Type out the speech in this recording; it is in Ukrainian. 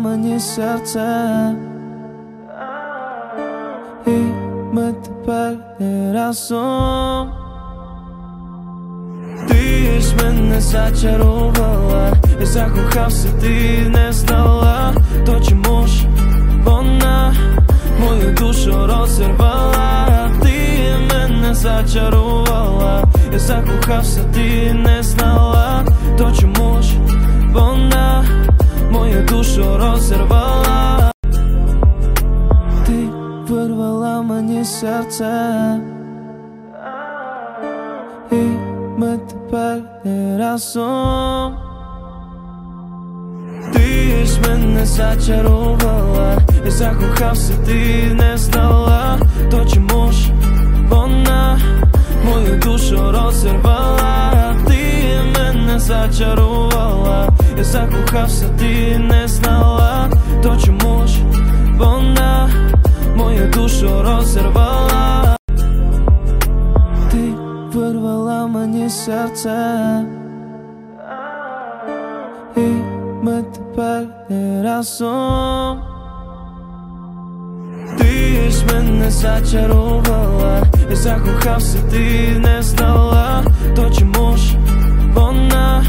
мені серце, і ми тепер не разом. Ти ж мене зачарувала, я закохався, ти не знала, то чому ж вона мою душу розірвала? Ти мене зачарувала, я закохався, ти не знала, то чому ж вона мою душу розірвала? Ти вирвала мені серце, і ми тепер не разом. Ти ж мене зачарувала, я закохався, ти не знала, то чому ж вона мою душу розірвала? Ти мене зачарувала, я закохався, ти не знала, то чому ж вона мою душу розірвала? Ти вирвала мені серце, і ми тепер не разом. Ти ж мене зачарувала, я закохався, ти не знала, то чому ж вона